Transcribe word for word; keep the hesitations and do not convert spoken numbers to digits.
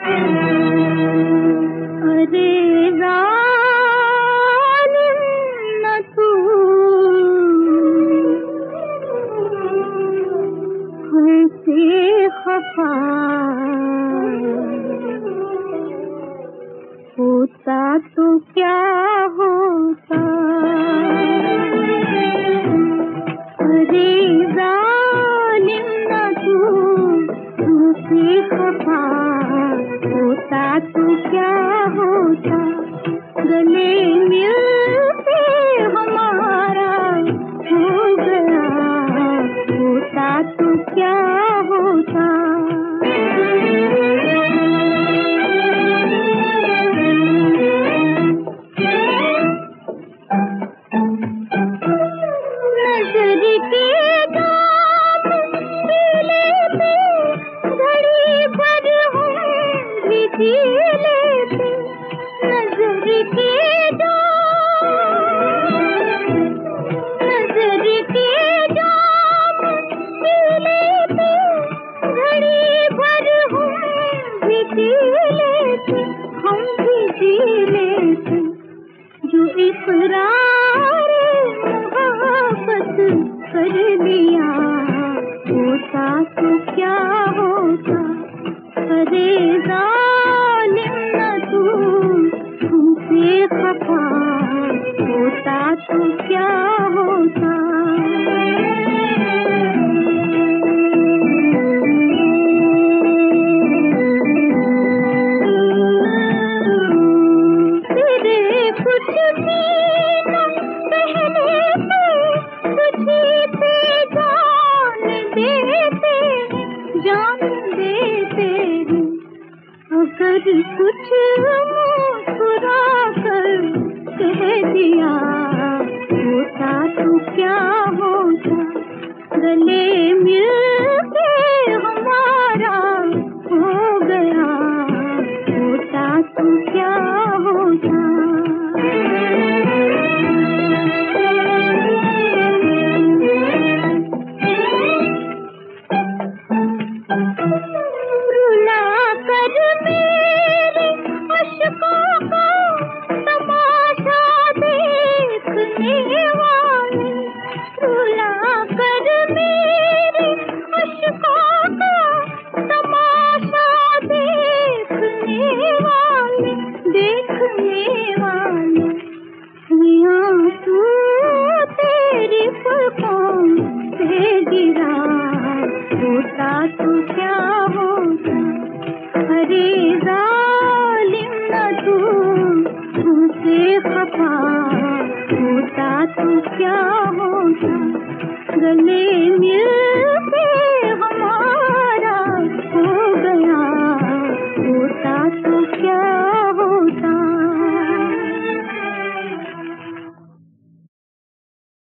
अरे जालिम न तू हमसे खफा होता तो क्या होता। अरे जालिम न तू हमसे खफा होता तो क्या होता। गले मिलते हमारा हो गया होता तो क्या होता। नजर के दाम पीले पे घड़ी पर हम भी जी लेते। नजर के दाम नजर के दाम पीले पे घड़ी पर हम भी जी लेते। हम भी जी लेते जो इकरार मोहब्बत कर लिया होता तो क्या होता। अरे जालिम न तू हमसे खफा होता तो क्या होता। तेरे कुछ भी न कहने पे तुझी पे जान देते जान देते। अगर कुछ मुस्कुरा कर कह दिया होता तो क्या होता। गले मिलके हमारा हो गया होता तो क्या होता। रुला कर मेरे अश्कों को तमाशा देखने वाले। रुला कर मेरे अश्कों को तमाशा देखने वाले देखने वाले। आंसू तेरी पलकों से गिरा होता तो क्या होता। अरे जालिम न तू हमसे खफा होता तो क्या होता। गले मिल